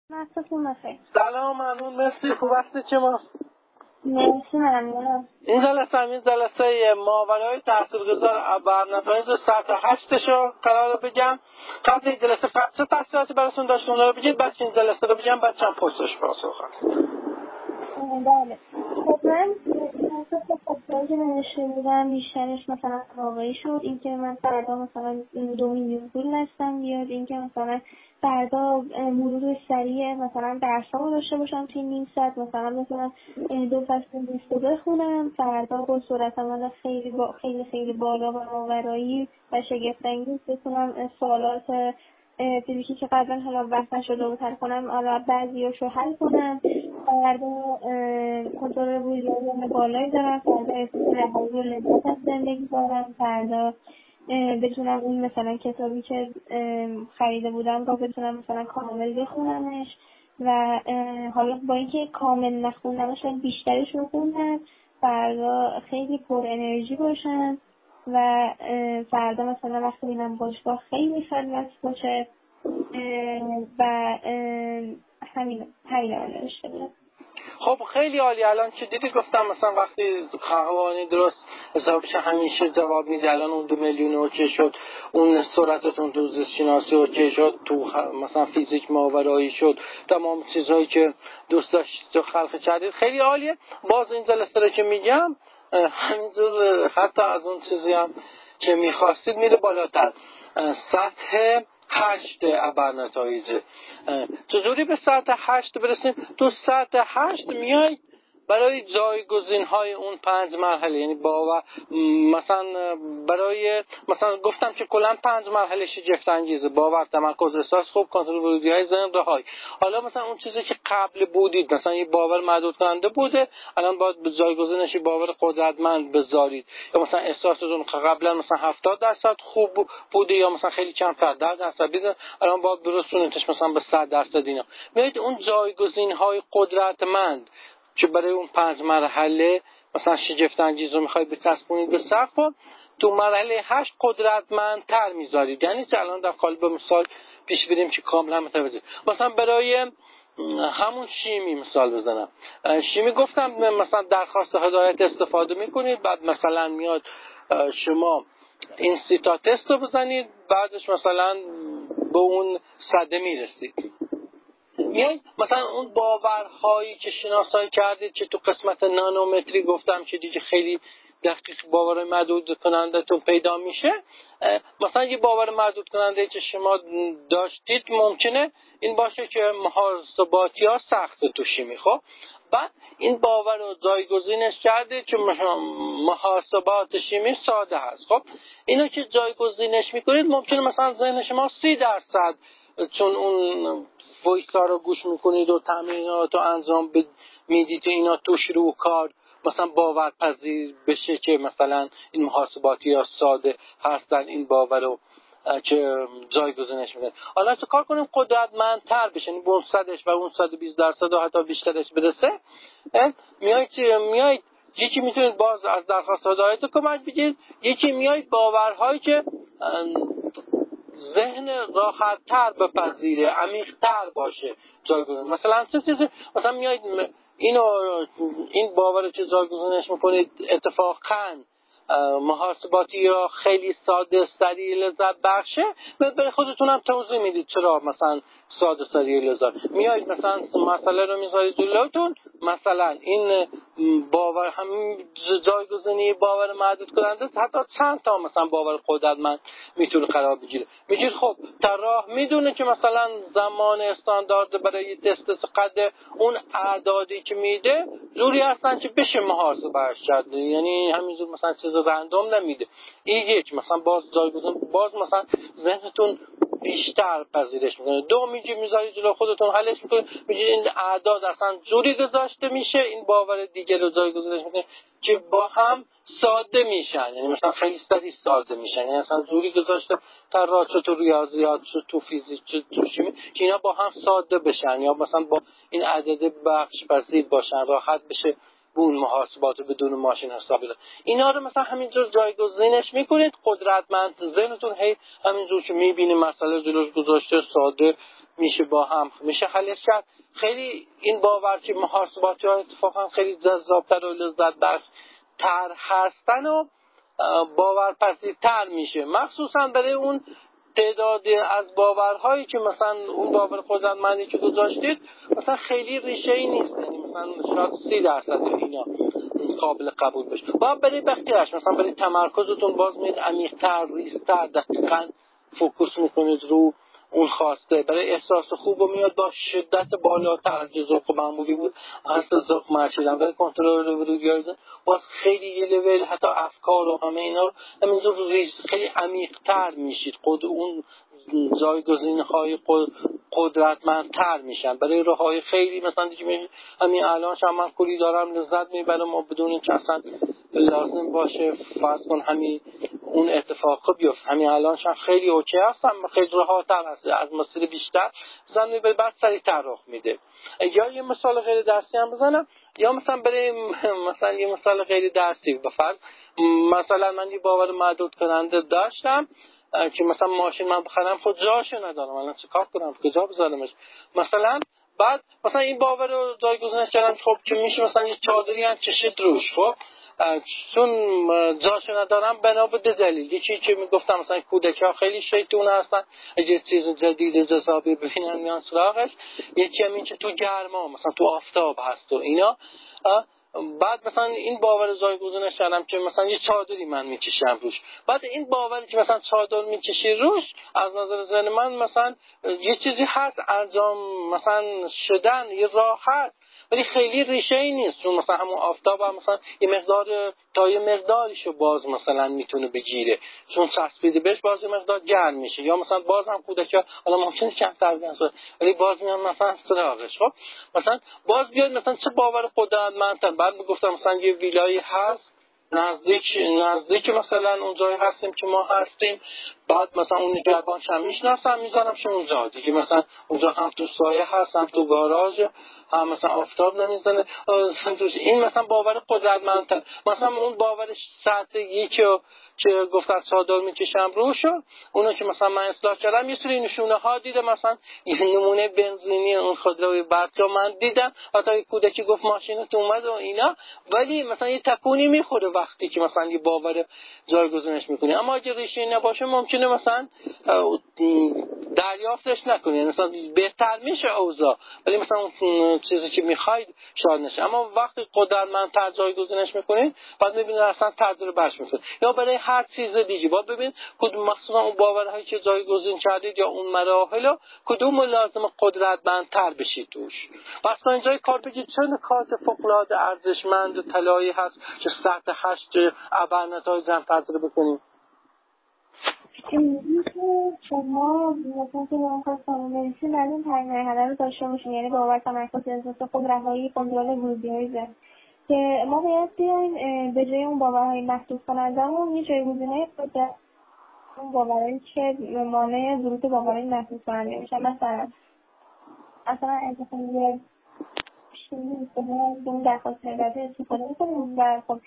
وقتتون بخیر. سلام، ممنون، مرسی. خوب هستی شما؟ مرسی، ممنونم. این جلسه ماورای تاثیرگذار برنامه‌ریز ساعت 8 شو قرار بگم. قبل این جلسه چه تحصیلاتی براتون داشتم اون رو بگید، بعد این جلسه رو بگم، بعد چند پرسش پاسخ هست. بله. خب من خب که نوشته بودم بیشترش مثلا واقعی شد. اینکه من فردا مثلا 2 میلیون پول دستم بیاد، اینکه مثلا فردا مرور سریع مثلا درسامو داشته باشم توی نیم ساعت، مثلا بتونم 2 فصل لیست رو بخونم، فردا با سرعت عمل خیلی خیلی بالا و ماورایی و شگفت‌انگیز بتونم سوالات فیزیکی که قبلا حالا وقت نشده بود حل کنم، حالا بعضیاشو حل کنم. فردا کنترل روی لازم بالایی دارم، فردا احساس رهایی و لذت از زندگی دارم، فردا بتونم اون مثلا کتابی که خریده بودم رو بتونم مثلا کامل بخونمش و حالا با اینکه کامل نخوندمش بیشترش رو خوندم، فردا خیلی پر انرژی باشم و فردا مثلا وقتی میرم باشگاه خیلی خلوت باشه و همین نوشته بودم. خب خیلی عالی. الان چه دیدی گفتم مثلا وقتی قهوانی درست حسابش همیشه جواب میده، الان اون 2 میلیون اوکی شد، اون سرعتتون تو زیست شناسی اوکی شد، تو مثلا فیزیک ماورایی شد، تمام چیزهایی که دوست داشت تو خلق کردید، خیلی عالیه. باز این جلسه رو که میگم همینجور حتی از اون چیزی هم که میخواستید میره بالاتر. سطح 8 ابرنتایجه. چجوری به سطح 8 برسیم؟ تو سطح 8 میای برای جایگزین های اون 5 مرحله، یعنی مثلا برای مثلا گفتم که کلا 5 مرحله شگفت انگیزه: باور، تمرکز، احساس خوب، کنترل ورودی های ذهن، رهایی. حالا مثلا اون چیزی که قبل بودید، مثلا یه باور محدود کننده بوده، الان باید به جایگزینش باور قدرتمند بذارید. یا مثلا احساستون قبلا مثلا 70% خوب بوده یا مثلا خیلی کمتر 10% بوده، الان باید برسونیدش مثلا به 100% اینا. میایید اون جایگزین های قدرتمند که برای اون 5 مرحله مثلا شگفت انگیز رو میخواید بچسبونید به سقف، تو مرحله 8 قدرتمندتر میذارید. یعنی که الان در قالب مثال پیش بریم که کاملا متوجه. مثلا برای همون شیمی مثال بزنم. شیمی گفتم مثلا درخواست هدایت استفاده میکنید، بعد مثلا میاد شما این 3 تا تست رو بزنید، بعدش مثلا به اون صده میرسید. میای مثلا اون باورهایی که شناسایی کردید که تو قسمت نانومتری گفتم که دیگه خیلی دقیق باور محدود کننده تون پیدا میشه. مثلا یه باور محدود کننده که شما داشتید ممکنه این باشه که محاسباتی ها سخته تو شیمی. خب بعد این باور رو جایگزینش کرده که محاسبات شیمی ساده هست. خب اینو که جایگزینش میکنید ممکنه مثلا ذهن شما 30% چون اون وایس ها رو گوش میکنید و تمرینات رو انجام میدید و اینا توش رو کار مثلا باورپذیر بشه که مثلا این محاسباتی ها ساده هستن، این باور رو که جایگزینش میکنه. حالا چه کار کنیم قدرتمندتر بشه، یعنی به اون 100ش و اون 120% و حتی بیشترش برسه؟ میایید یکی میتونید باز از درخواست هدایت کمک بگیرید، یکی میایید باورهایی که ذهن راحت‌تر بپذیره، عمیق‌تر باشه جایگزین. مثلا چه چیزی مثلا میایید این باور که جایگزینش میکنید اتفاقاً محاسباتی یا خیلی ساده سریع لذت بخشه، به خودتون هم توضیح میدید چرا مثلا ساده سریع لذت. میایید مثلا مسئله رو میذارید جلوتون، مثلا این باور هم جایگزینی باور محدود کننده حتی چند تا مثلا باور قدرتمند میتونه قرار بگیره. میگید خب طراح میدونه که مثلا زمان استاندارد برای تست قد اون اعدادی که میده جوری هستن که بشه محاسبهش کرد، یعنی همینجور مثلا چیز رندوم نمیده. این یک مثلا باز جایگزین، باز مثلا ذهنتون بیشتر پذیرش میکنه. دو میذارید جلو خودتون حلش میکنید، میگید این اعداد اصلا جوری گذاشته میشه، این باور دیگه رو جایگزینش میکنید که با هم ساده میشن، یعنی مثلا خیلی ساده میشن، یعنی اصلا جوری گذاشته طراح تو ریاضیات تو فیزیک تو شیمی که اینا با هم ساده بشن یا مثلا با این عدد بخش پذیر باشن، راحت بشه اون محاسبات بدون ماشین حساب بده. اینا رو مثلا همینجور جایگزینش میکنید، قدرتمند ذهنتون هی همینجور که میبینی مسئله جلوش گذاشته ساده میشه با هم میشه حلش کرد. خیلی این باور که محاسباتی‌ها اتفاقا خیلی جذاب‌تر و لذت بخش‌تر هستن و باورپذیرتر میشه، مخصوصا برای اون تعدادی از باورهایی که مثلا اون باور قدرتمندی که گذاشتید مثلا خیلی ریشه‌ای نیست، یعنی مثلا شاید 30% اینا قابل قبول بشه. باید برای بقیه‌اش مثلا برای تمرکزتون باز میاد عمیق‌تر، ریزتر، دقیقاً فوکوس میکنید رو اون خواسته. برای احساس خوب میاد با شدت بالاتر از ذوق معمولی بود اصلا ذوق مرچیدن. برای کنترل رویایی باز خیلی یه لول حتی افکار و همه اینا رو همینجور خیلی عمیق‌تر میشید، اون جایگزین‌های قدرتمندتر میشن. برای راه‌های خیلی مثلا دیگه همین الان هم من کلی دارم لذت میبرم و بدون اینکه اصلا لازم باشه فرض کن همین اون اتفاق بیفته، همین الان هم خیلی اوکی هستم، خیلی راحت‌تر هست از مسیر بیشتر زن میبره بعد سریع‌تر راه میده. یا یه مثال غیر درسی هم بزنم، یا مثلا برای مثلا یه مثال غیر درسی بفرض مثلا من یه باور محدود کننده داشتم که مثلا ماشین من بخرم خود جاشو ندارم، الان چیکار کنم کجا بذارمش مثلا. بعد مثلا این باور رو جایگزینش کردم خب که میشه مثلا یه چادری هم کشید روش، خب چون جاشو ندارم بنا به دلیل یکی که میگفتم مثلا کودک‌ها خیلی شیطون هستن اگه چیز جدید جذابی ببینن میان سراغش، یکی هم این که تو گرما مثلا تو آفتاب هست و اینا. بعد مثلا این باور جایگزینش کردم که مثلا یه چادری من میکشم روش. بعد این باوری که مثلا چادر میکشی روش از نظر ذهن من مثلا یه چیزی هست انجام مثلا شدن یه راه هست ولی خیلی ریشه‌ای نیست، چون مثلا همون آفتاب هم مثلا یه مقدار تا یه مقداریشو باز مثلا میتونه بگیره، چون چسبیده بهش باز یه مقدار گرم میشه. یا مثلا باز هم کودک‌ها حالا ممکنه کمتر بنسه ولی باز میان مثلا سراغش. خب مثلا باز بیاد مثلا چه باور قدرتمندتر. بعد میگفتم مثلا یه ویلایی هست نزدیک مثلا اون جایی هستیم که ما هستیم، بعد مثلا اون نگهبانش هم میشناسم میذارمش اونجا دیگه، مثلا اونجا هم تو سایه هست هم تو گاراژ هم مثلا آفتاب نمیزنه. این مثلا باور قدرتمندتر. مثلا اون باورش سطح یکی که گفتن چادر میکشم روشو اونو که مثلا من اصلاح کردم یه سری نشونه ها دیده، مثلا این نمونه بنزینی اون خودروی برقی من دیدم، حتی کودکی گفت ماشینت اومد و اینا، ولی مثلا یه تکونی میخوره وقتی که مثلا یه باور جایگزینش میکنی. اما اگه ریشه نباشه ممکنه مثلا دریافتش نکنی، مثلا بهتر میشه اوضاع ولی مثلا اون چیزی که میخواید شاید نشه. اما وقتی قدرتمندتر جایگزینش میکنید بعد میبینید اصلا تجربهش میکنید. یا برای هر چیز دیگه باید ببین کدوم مخصوصا اون باورهایی که جایگزین کردید یا اون مراحل کدوم لازم قدرتمندتر بشید توش. پس تا اینجای کار بگید چه نکات فوق‌العاده ارزشمند و طلایی هست که سطح 8 ابرنت‌های جمع تجربه کنیم. این که شما مثلا که با اون کار سامان‌نویسی بعد این پنج مرحله رو داشته باشین، یعنی باور، تمرکز، احساس خود، رهایی، کنترل ورودی‌های ذهن، که ما باید بیایم به جای اون باورهای محدود کننده‌مون یه جایگزین‌های قدرت اون باورهایی که مانع ورود باورهای محدود کننده میشن. مثلا انتخاب یه چیزی استفاده از اون درخواست نگاهی استفاده کنیم و خب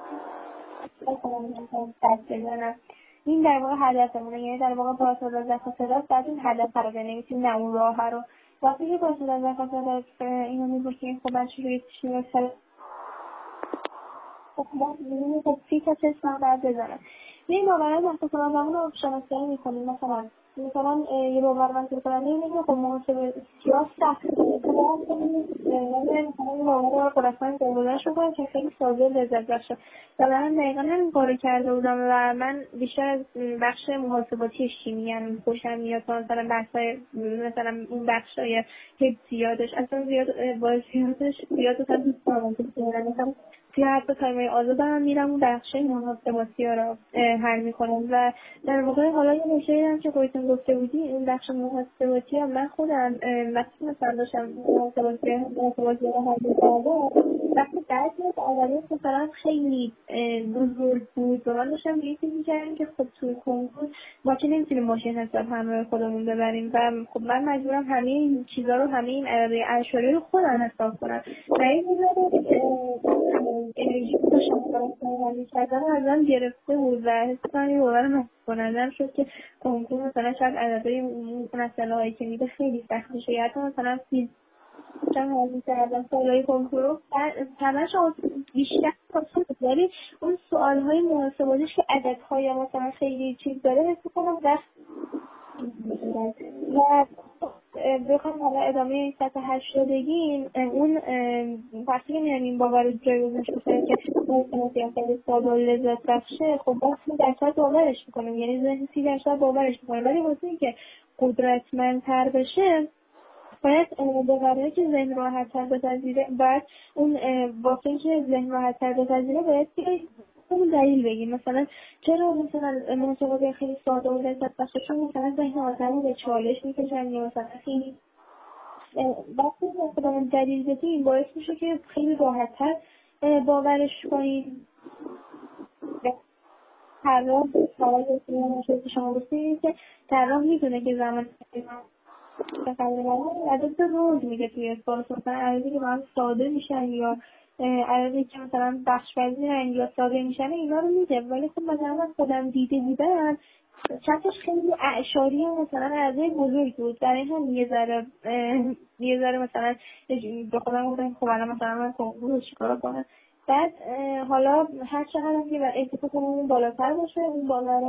این در واقع هدفمونه، یعنی در واقع پاسخ از درخواست بعد این هدف رو بنویسیم نه اون راه رو. وقتی که پاسخ از درخواست اینو می‌پرسیم خب بچه روی چی مثلا خب ما می‌بینیم خب 30 تا تست من بعد بزنم. این باورهای محدود کننده‌مون رو شناسایی می‌کنیم. مثلا یه باور محدود کننده اینه که خب محاسبه سیاه سخته، مثلا این باور رو قدرتمند جایگزینش بکنم که خیلی ساده لذت بخشه. و من دقیقا همین کارو کرده بودم و من بیشتر از بخش محاسباتی شیمی خوشم میاد، مثلا بحثای مثلا اون بخشای حفظیاتش اصلا زیادش دوست دارم. توی حتی تایمای آزادم میرم اون بخشای محاسباتی ها رو حل میکنم. و در واقع حالا یه نشایی هم که خودتون گفته بودی این بخش محاسباتی هم من خودم وقتی مثلا داشتم محاسباتی رو حل میکردم وقتی درک اولیه مثلا خیلی بزرگ بود و من داشتم یه چیزی کردم که خب توی کنکور ما که نمیتونیم ماشین حساب همراه خودمون ببریم و خب من مجبورم همه این چیزا رو همه این عدد اعشاری رو خودم حساب کنم و این انرژی که داشتم استفاده کردم ازم گرفته بود و حس کنم یه باور محسوس کنندم شد که کنکور مثلا شاید عددهای مسئله هایی که میده خیلی سخت میشه، یا حتی مثلا چون حاضر کردم سوالای کنکور رو همش بیشتر خواستم، ولی اون سوالهای محاسباتیش که عددهای یا مثلا خیلی چیز داره حس کنم دست و بخوام حالا ادامه این سطح 8 بگیم، اون وقتی که میانیم باور رو جایگزینش بکنیم که محاسباتی خیلی ساده و لذت بخشه، خب باز 30% باورش میکنیم، یعنی ذهن 30% باورش میکنیم، ولی واسه این که قدرتمندتر بشه باید باورهایی که ذهن راحت‌تر بپذیره، بعد اون واسه که ذهن راحت‌تر بپذیره باید که اون دلیل بگیم مثلا چرا مثلا محاسبات خیلی ساده و لذت بخشه، چون مثلا ذهن آدمو به چالش میکشن یا مثلا خیلی وقتی مثلا دلیل بدیم باعث میشه که خیلی راحت‌تر باورش کنیم. طراح سوال که شما گفتید که طراح میدونه که زمان عدد روز میگه توی اسپانس، مثلا عددی که من ساده میشن یا عددی که مثلا بخش پذیرن یا ساده میشن اینا رو میده، ولی خب مثلا من خودم دیده بودم چندش خیلی اعشاری مثلا عدد بزرگ بود، برای هم یه ذره مثلا به خودم گفتم خب الان مثلا من کنکور چیکار کنم. بعد حالا هر چقدر که اتفاقمون بالاتر باشه اون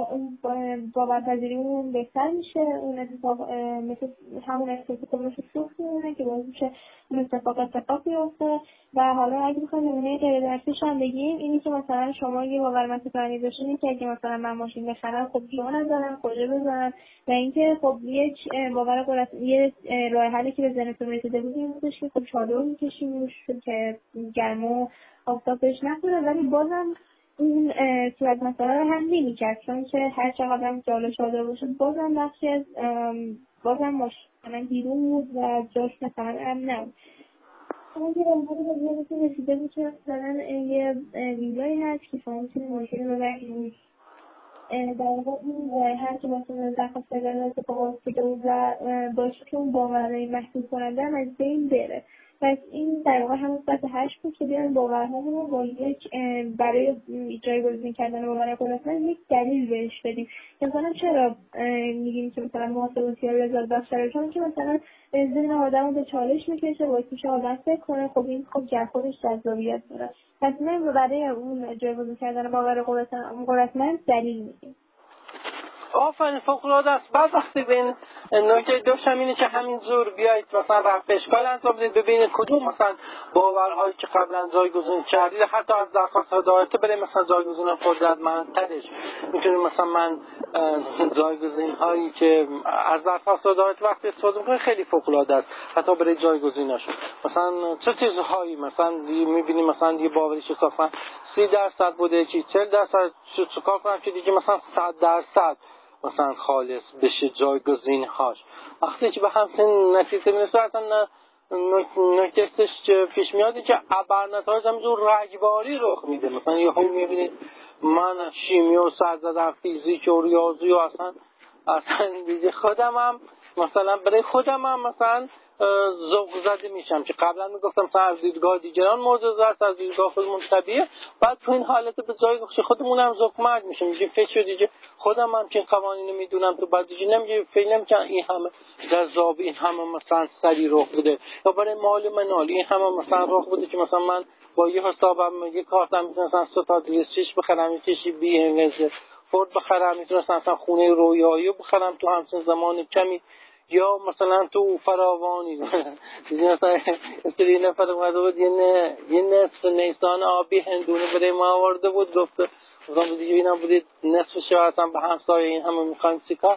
باورپذیریمون بهتر میشه، اون اتفاق مثل همون اتفاق مثل سوخت میمونه که باعث میشه اون اتفاق بیفته. و حالا اگه بخوایم نمونه غیر درسیش هم بگیم، اینی که مثلا شما یه باور فنی داشتین که اگه مثلا من ماشین بخرم خب جا نذارم کجا بذارم، و اینکه خب یک باور یه راه حلی که به ذهنتون رسیده بود این بودش که خب چادر میکشیم که گرما آفتاب بهش نخوره، ولی بازم این صورت مسئله رو هم نمی‌کرد، چون که هر چقدر هم جالب شده باشه بازم بخشی از بازم ماشین بیرون بود و جاش مثلا هم نبود. اما که راه حلی به رسیده بود که مثلا یه ویلایی هست که شما میتونید ماشین رو ببرید، در واقع این راه حل که مثلا درخواست کردن اتفاقات افتاده بود و باشه که اون باورهای محدود کننده هم از بین بره. پس این در واقع همون سطح 8 بود که بیان باورهامون رو با یک برای جایگزین کردن باور قدرتمند یک دلیل بهش بدیم. مثلا چرا میگیم که مثلا محاسباتی ها لذت بخشه؟ چون که مثلا ذهن آدم رو به چالش میکشه، باعث میشه آدم فکر کنه، خب این خب خودش جذابیت داره. پس ما برای اون جایگزین کردن باور قدرتمند دلیل میدیم. آفرین، فوق‌العاده است. بعد وقتی به این نکته دوشم اینه که همین زور بیایید مثلا رفع اشکال انجام بدید، ببینید کدوم مثلا باورهایی که قبلا جایگزین کردید حتی از درخواست هدایت برای مثلا جایگزین قدرتمندترش میتونید مثلا من جایگزین هایی که از درخواست هدایت وقتی استفاده میکنه خیلی فوق‌العاده است، حتی برای جایگزیناشون مثلا چه چیزهایی مثلا میبینیم مثلا یه باوریش اصلا 30% بوده که 40% چیکار کنم که دیگه مثلا 100% مثلا خالص بشه جایگزین هاش. وقتی که به همچین نتیجه میرسه اصلا نکتهش که پیش میاده که ابرنتایج همینجور رگباری رخ میده. مثلا یه هم میبینید من شیمی و سر زدم فیزیک و ریاضی و اصلا دیگه خودم هم مثلا برای خودم هم مثلا ذوق زده میشم که قبلا میگفتم مثلا از دیدگاه دیگران معجزه است، از دیدگاه خودمون طبیعیه، بعد تو این حالت به جای خودمونم ذوق‌مند میشم، میگه فکر دیگه خودم هم که قوانینو میدونم تو بعد دیگه نمیگه فکر نمیکنم این همه جذاب، این همه مثلا سری رخ بده، یا برای مال منال این همه مثلا رخ بده که مثلا من با یه حسابم یه کارتم میتونم مثلا 3 تا 206 بخرم، یکیشی بی ام فورد بخرم، میتونم مثلا خونه رویایی بخرم تو همچین زمان کمی، یا مثلا تو فراوانی مثلا استری نفر اومده بود یه نصف نیسان آبی هندونه برای ما آورده بود، گفت مثلا دیگه اینا بودید نصف شاعتم به همسایه این همه میخوایم چیکار،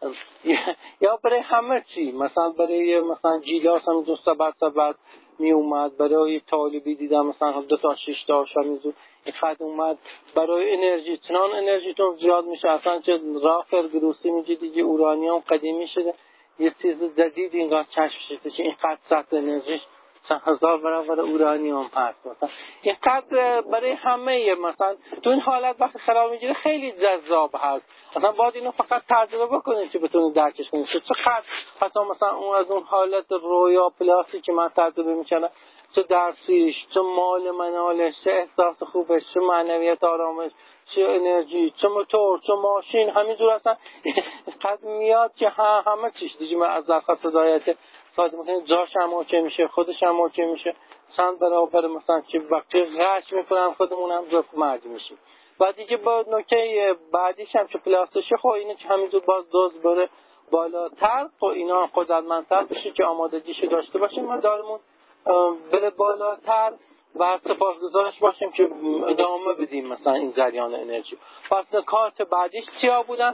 یا برای همه چی، مثلا برای مثلا جیلاس هم دو سبت می اومد، برای طالبی دیدم مثلا 2 تا 6 تا شمیزو این خط اومد، برای انرژی چنان انرژیتون زیاد میشه اصلا چه رافر گروسی میگه دیگه اورانیوم قدیمی شده، یه چیز جدید اینقدر کشف شده که اینقدر سطح انرژیش چند هزار برابر اورانیوم هست. مثلا اینقدر برای همه مثلا تو این حالت وقتی قرار میگیره خیلی جذاب هست. مثلا باید اینو فقط تجربه بکنید که بتونید درکش کنید چقدر حتی مثلا اون از اون حالت رویا پلاسی که من تجربه میکنم چه درسیش، چه مال منالش، چه احساس خوبش، چه معنویت آرامش، چه انرژی، چه موتور، چه ماشین، همینجور اصلا قد میاد که همه چیش دیگه من از درخواست هدایت ساده میکنه جاش هم اوکی میشه، خودش هم اوکی میشه، چند برابر مثلا که وقتی غش میکنن خودمون هم جفت مردی میشیم. و دیگه با نکته بعدیش هم که پلاستشه، خب اینه که همینجور باز دوز بره بالاتر، خب اینا قدرتمندتر بشه که آمادگیشو داشته باشیم ما دارمون بره بالاتر و سپاسگزارش باشیم که ادامه بدیم مثلا این جریان انرژی. پس نکات بعدیش چیا بودن؟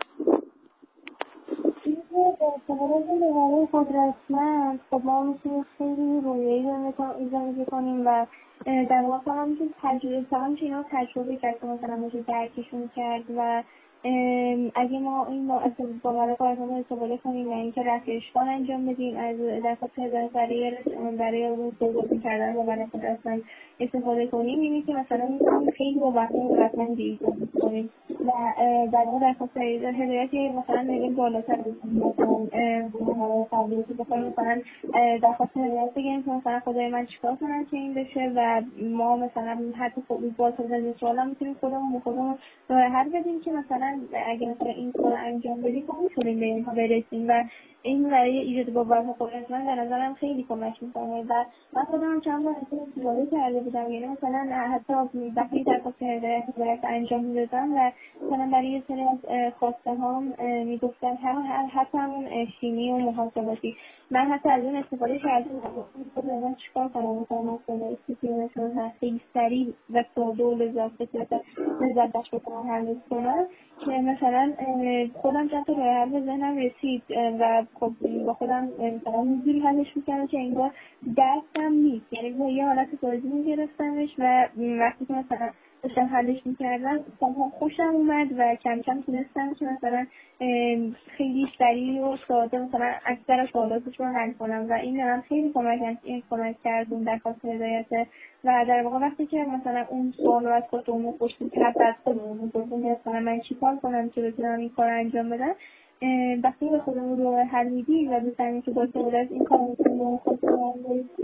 این قدرتمند خب ما میتونیم خیلی رویه‌ای زندگی کنیم و در واقع هم میتونیم تجربه کرد که مثلا میشه درکشون کرد و اگه ما این باور قدرتمند استفاده کنیم و اینکه رفع‌اشکال انجام بدیم از دفعات هدایت برای استفاده کردن و برای قدرتمند استفاده کنیم اینه که مثلا میتونیم خیلی با وقت قدرتمند ایجاد کنیم و در واقع درخواست هدایت مثلا نگیم بالاتر بکنیم مثلا قبلی که بخوایم مثلا درخواست هدایت بگیم که مثلا خدای من چیکار کنم که این بشه و ما مثلا حتی با این سوال هم میتونیم خودمون راه حل بدیم که مثلا اگه مثلا این کار انجام بدیم ما میتونیم به اینها برسیم و این برای ایجاد باور قدرتمند به نظرم خیلی کمک میکنه و من خودم چند بار استفاده کرده بودم، یعنی مثلا حتی وقتی درخواست هدایت انجام میدادم و مثلا برای یه سری از خواسته هام میگفتن حتی همون شیمی و محاسباتی من حتی از اون استفاده کردم خود من چیکار کنم مثلا مسئله سیستمشون خیلی سریع و ساده و لذت بخش بکنم حل کنم که مثلا خودم چند تا راه حل به ذهنم رسید و خب با خودم مثلا اینجوری حلش میکردم که انگار دستم نیست، یعنی با یه حالت بازی میگرفتمش و وقتی که مثلا داشتم حلش میکردم مثلا خوشم اومد و کم کم تونستم که مثلا خیلی سریع و ساده مثلا اکثر سوالاتش رو حل کنم و این هم خیلی کمک کرد اون درخواست هدایت و در واقع وقتی که مثلا اون سوال رو از خودمون پرسید که حتی از خودمون می‌پرسیم که مثلا من چی کار کنم که بتونم این کار انجام بدم، وقتی به خودمون رو حل میدیم و بفهمیم که با سهولت این کار می‌تونیم خودمون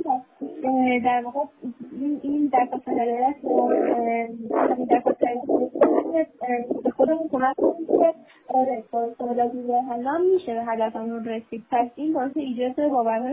در واقع این درخواست هدایت همین درخواست هدایت به خودمون کمک کنیم که آره با سهولت حل میشه به هدفمون رسید. پس این باعث ایجاد باورهای